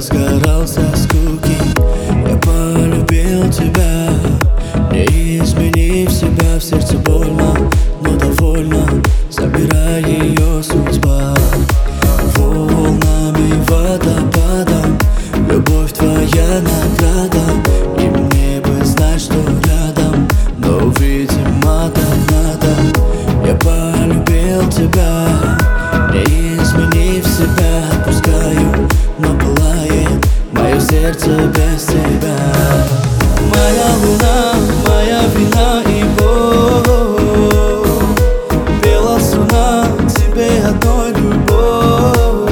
сгорал со скуки. Я полюбил тебя, не изменив себя. В сердце больно, но довольно, забирай ее судьба. Волнами, водопадом, любовь твоя награда. И мне бы знать, что рядом, но, видимо, так надо. Я полюбил тебя, не изменив себя. Отпускаю, но пылает мое сердце без тебя. Моя луна, моя вина и боль, пела струна тебе одной любовь.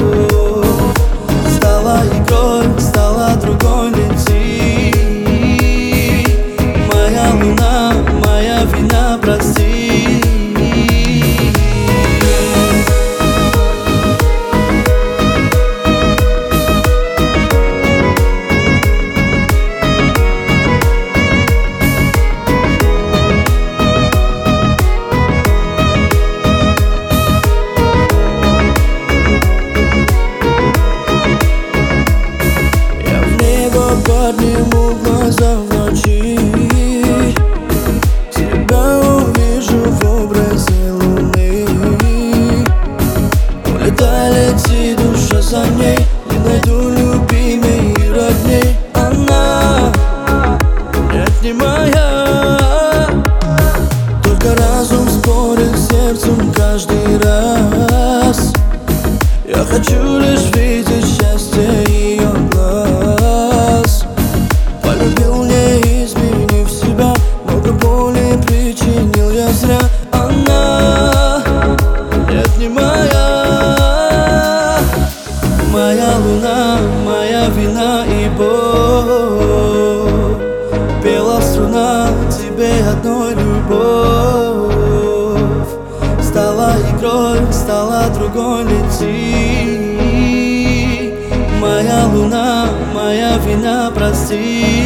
Стала игрой, стала другой лети. Моя луна, моя вина, прости. Подниму глаза в ночи, тебя увижу в образе луны. Улетай, лети, душа за ней, не найду любимой и родней. Она нет, не моя, только разум спорит с сердцем каждый раз. Я хочу лишь видеть счастье ее глаз. Полюбил, не изменив себя, много боли причинил я зря. Она нет, не моя, моя луна, моя вина и боль. Пела струна тебе одной любовь. Стала игрой, стала другой лети. Моя луна, моя вина, прости.